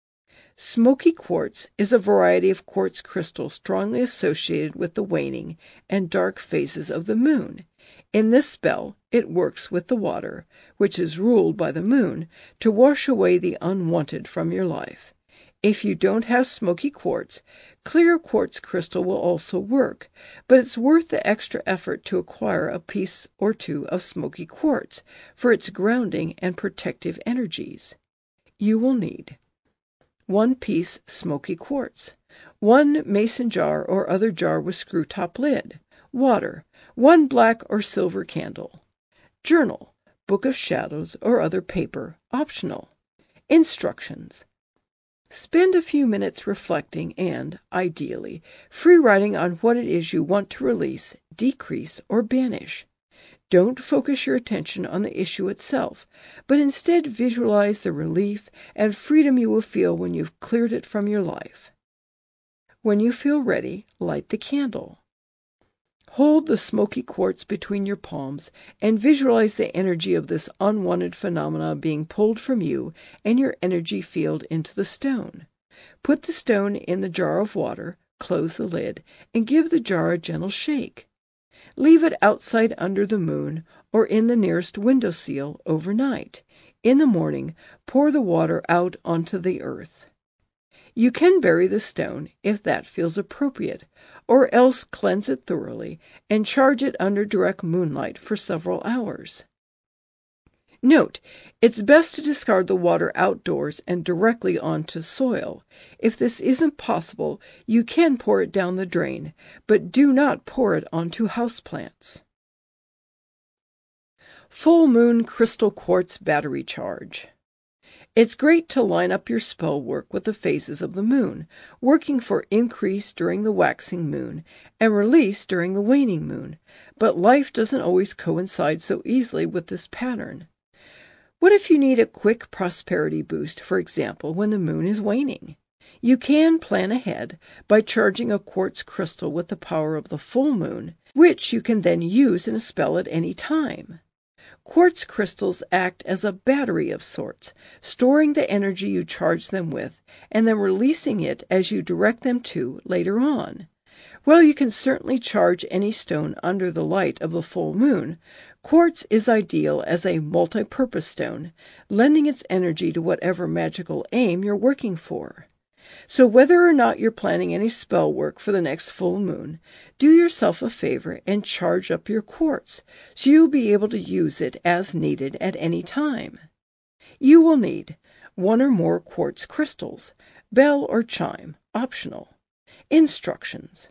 Smoky quartz is a variety of quartz crystal strongly associated with the waning and dark phases of the moon. In this spell, it works with the water, which is ruled by the moon, to wash away the unwanted from your life. If you don't have smoky quartz, clear quartz crystal will also work, but it's worth the extra effort to acquire a piece or two of smoky quartz for its grounding and protective energies. You will need 1 piece smoky quartz, 1 mason jar or other jar with screw-top lid, water, 1 black or silver candle, journal, book of shadows or other paper, optional. Instructions. Spend a few minutes reflecting and, ideally, free writing on what it is you want to release, decrease, or banish. Don't focus your attention on the issue itself, but instead visualize the relief and freedom you will feel when you've cleared it from your life. When you feel ready, light the candle. Hold the smoky quartz between your palms and visualize the energy of this unwanted phenomena being pulled from you and your energy field into the stone. Put the stone in the jar of water, close the lid, and give the jar a gentle shake. Leave it outside under the moon or in the nearest windowsill overnight. In the morning, pour the water out onto the earth. You can bury the stone if that feels appropriate, or else cleanse it thoroughly and charge it under direct moonlight for several hours. Note, it's best to discard the water outdoors and directly onto soil. If this isn't possible, you can pour it down the drain, but do not pour it onto houseplants. Full Moon Crystal Quartz Battery Charge. It's great to line up your spell work with the phases of the moon, working for increase during the waxing moon and release during the waning moon, but life doesn't always coincide so easily with this pattern. What if you need a quick prosperity boost, for example, when the moon is waning? You can plan ahead by charging a quartz crystal with the power of the full moon, which you can then use in a spell at any time. Quartz crystals act as a battery of sorts, storing the energy you charge them with and then releasing it as you direct them to later on. While you can certainly charge any stone under the light of the full moon, quartz is ideal as a multi-purpose stone, lending its energy to whatever magical aim you're working for. So whether or not you're planning any spell work for the next full moon, do yourself a favor and charge up your quartz so you'll be able to use it as needed at any time. You will need 1 or more quartz crystals, bell or chime, optional. Instructions.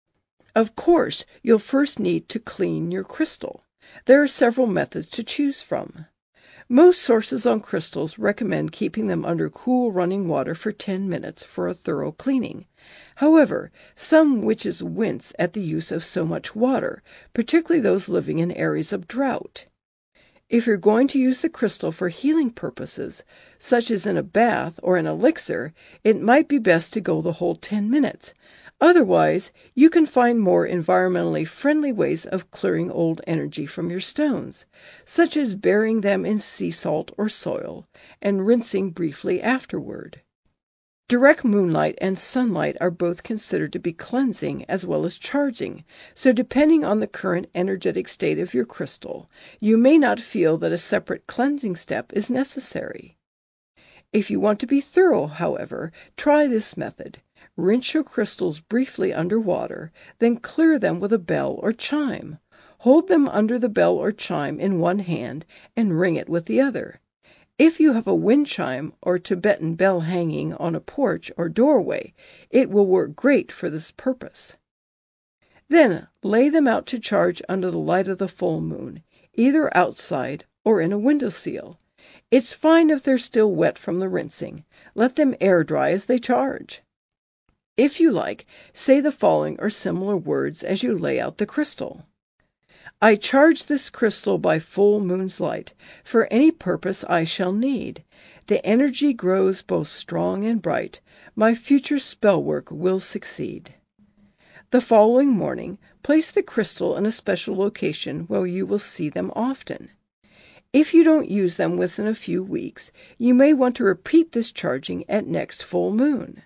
Of course, you'll first need to clean your crystal. There are several methods to choose from. Most sources on crystals recommend keeping them under cool running water for 10 minutes for a thorough cleaning. However, some witches wince at the use of so much water, particularly those living in areas of drought. If you're going to use the crystal for healing purposes, such as in a bath or an elixir, it might be best to go the whole 10 minutes. Otherwise, you can find more environmentally friendly ways of clearing old energy from your stones, such as burying them in sea salt or soil and rinsing briefly afterward. Direct moonlight and sunlight are both considered to be cleansing as well as charging, so depending on the current energetic state of your crystal, you may not feel that a separate cleansing step is necessary. If you want to be thorough, however, try this method. Rinse your crystals briefly under water, then clear them with a bell or chime. Hold them under the bell or chime in one hand and ring it with the other. If you have a wind chime or Tibetan bell hanging on a porch or doorway, it will work great for this purpose. Then lay them out to charge under the light of the full moon, either outside or in a windowsill. It's fine if they're still wet from the rinsing. Let them air dry as they charge. If you like, say the following or similar words as you lay out the crystal. I charge this crystal by full moon's light, for any purpose I shall need. The energy grows both strong and bright. My future spell work will succeed. The following morning, place the crystal in a special location where you will see them often. If you don't use them within a few weeks, you may want to repeat this charging at next full moon.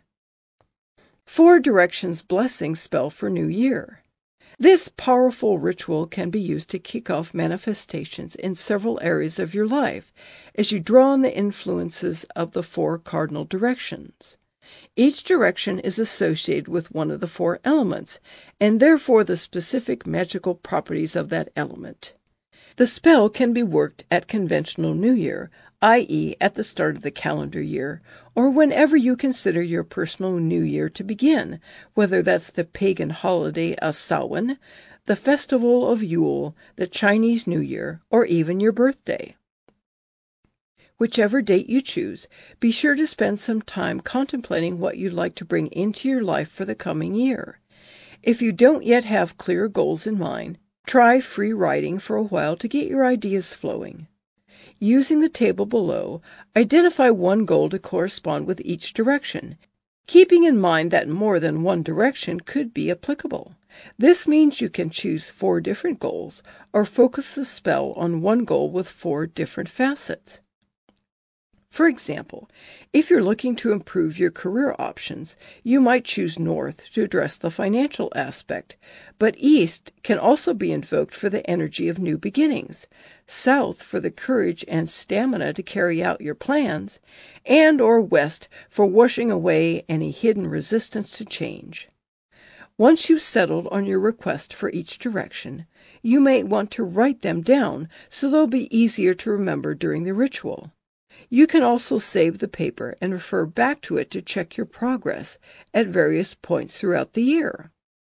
4 Directions Blessing Spell for New Year. This powerful ritual can be used to kick off manifestations in several areas of your life as you draw on the influences of the 4 cardinal directions. Each direction is associated with one of the 4 elements, and therefore the specific magical properties of that element. The spell can be worked at conventional New Year, i.e. at the start of the calendar year, or whenever you consider your personal New Year to begin, whether that's the pagan holiday of Samhain, the festival of Yule, the Chinese New Year, or even your birthday. Whichever date you choose, be sure to spend some time contemplating what you'd like to bring into your life for the coming year. If you don't yet have clear goals in mind, try free writing for a while to get your ideas flowing. Using the table below, identify one goal to correspond with each direction, keeping in mind that more than one direction could be applicable. This means you can choose 4 different goals or focus the spell on one goal with 4 different facets. For example, if you're looking to improve your career options, you might choose North to address the financial aspect, but East can also be invoked for the energy of new beginnings, South for the courage and stamina to carry out your plans, and or West for washing away any hidden resistance to change. Once you've settled on your request for each direction, you may want to write them down so they'll be easier to remember during the ritual. You can also save the paper and refer back to it to check your progress at various points throughout the year.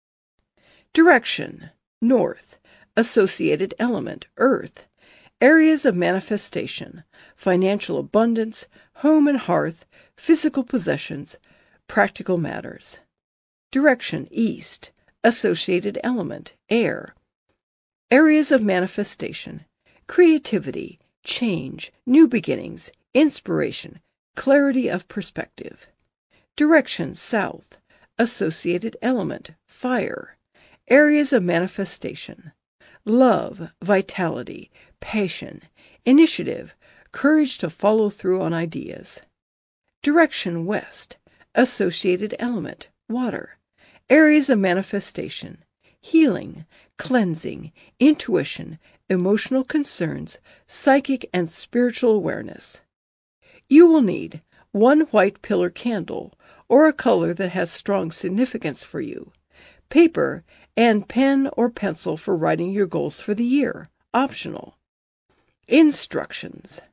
Direction: North. Associated element: Earth. Areas of manifestation: financial abundance, home and hearth, physical possessions, practical matters. Direction: East. Associated element: Air. Areas of manifestation: creativity, change, new beginnings, inspiration, clarity of perspective. Direction: South. Associated element: Fire. Areas of manifestation: love, vitality, passion, initiative, courage to follow through on ideas. Direction west, associated element, water, areas of manifestation, healing, cleansing, intuition, emotional concerns, psychic and spiritual awareness. You will need 1 white pillar candle, or a color that has strong significance for you, paper, and pen or pencil for writing your goals for the year, optional. Instructions.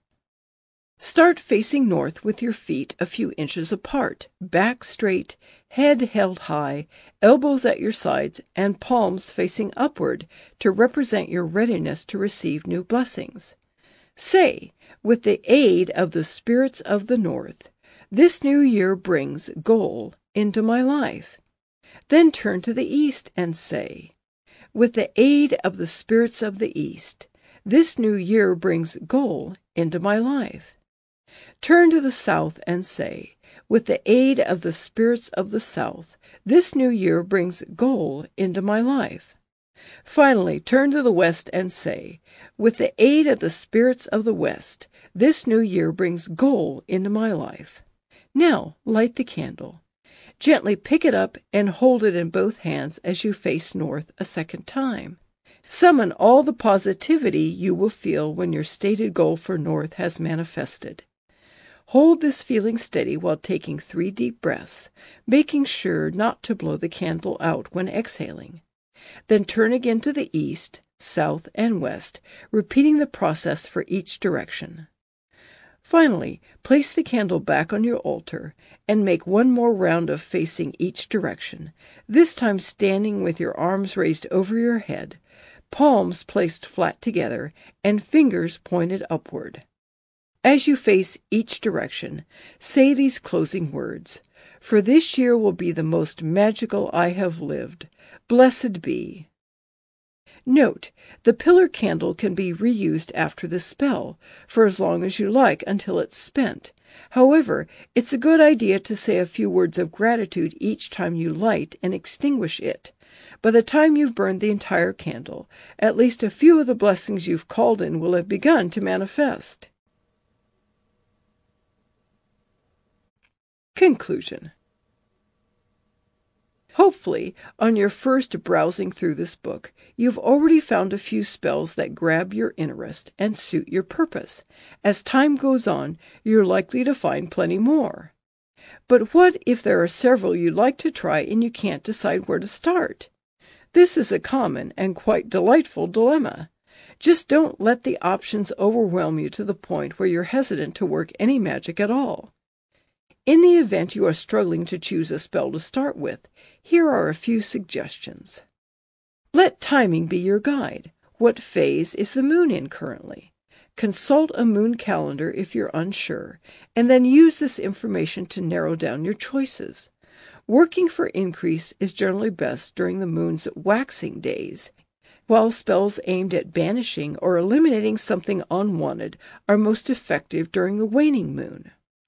Start facing north with your feet a few inches apart, back straight, head held high, elbows at your sides, and palms facing upward to represent your readiness to receive new blessings. Say, with the aid of the spirits of the north, this new year brings goal into my life. Then turn to the east and say, with the aid of the spirits of the east, this new year brings goal into my life. Turn to the south and say, with the aid of the spirits of the south, this new year brings goal into my life. Finally, turn to the west and say, with the aid of the spirits of the west, this new year brings goal into my life. Now, light the candle. Gently pick it up and hold it in both hands as you face north a second time. Summon all the positivity you will feel when your stated goal for north has manifested. Hold this feeling steady while taking 3 deep breaths, making sure not to blow the candle out when exhaling. Then turn again to the east, south, and west, repeating the process for each direction. Finally, place the candle back on your altar and make 1 more round of facing each direction, this time standing with your arms raised over your head, palms placed flat together, and fingers pointed upward. As you face each direction, say these closing words, "For this year will be the most magical I have lived. Blessed be." Note, the pillar candle can be reused after the spell, for as long as you like until it's spent. However, it's a good idea to say a few words of gratitude each time you light and extinguish it. By the time you've burned the entire candle, at least a few of the blessings you've called in will have begun to manifest. Conclusion. Hopefully, on your first browsing through this book, you've already found a few spells that grab your interest and suit your purpose. As time goes on, you're likely to find plenty more. But what if there are several you'd like to try and you can't decide where to start? This is a common and quite delightful dilemma. Just don't let the options overwhelm you to the point where you're hesitant to work any magic at all. In the event you are struggling to choose a spell to start with, here are a few suggestions. Let timing be your guide. What phase is the moon in currently? Consult a moon calendar if you're unsure, and then use this information to narrow down your choices. Working for increase is generally best during the moon's waxing days, while spells aimed at banishing or eliminating something unwanted are most effective during the waning moon.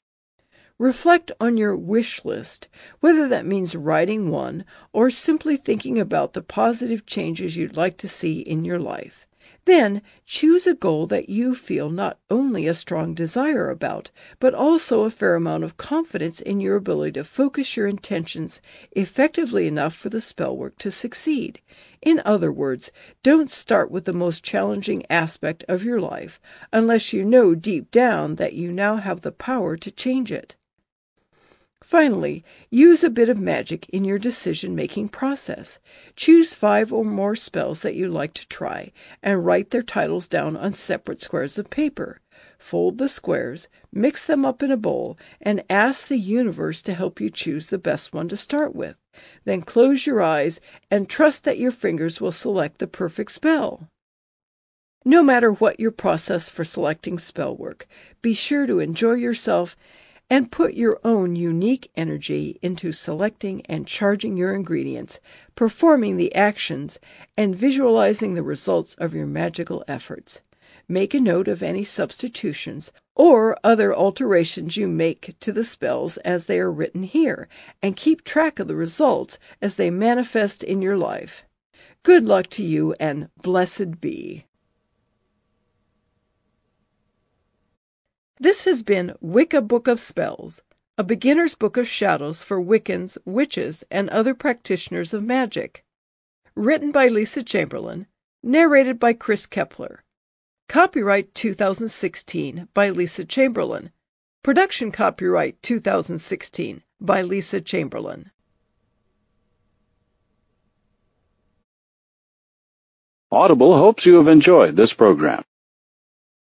Reflect on your wish list, whether that means writing one or simply thinking about the positive changes you'd like to see in your life. Then choose a goal that you feel not only a strong desire about, but also a fair amount of confidence in your ability to focus your intentions effectively enough for the spell work to succeed. In other words, don't start with the most challenging aspect of your life unless you know deep down that you now have the power to change it. Finally, use a bit of magic in your decision-making process. Choose 5 or more spells that you like to try and write their titles down on separate squares of paper. Fold the squares, mix them up in a bowl, and ask the universe to help you choose the best one to start with. Then close your eyes and trust that your fingers will select the perfect spell. No matter what your process for selecting spell work, be sure to enjoy yourself and put your own unique energy into selecting and charging your ingredients, performing the actions, and visualizing the results of your magical efforts. Make a note of any substitutions or other alterations you make to the spells as they are written here, and keep track of the results as they manifest in your life. Good luck to you, and blessed be. This has been Wicca Book of Spells, a beginner's book of shadows for Wiccans, witches, and other practitioners of magic. Written by Lisa Chamberlain, narrated by Chris Kepler. Copyright 2016 by Lisa Chamberlain. Production copyright 2016 by Lisa Chamberlain. Audible hopes you have enjoyed this program.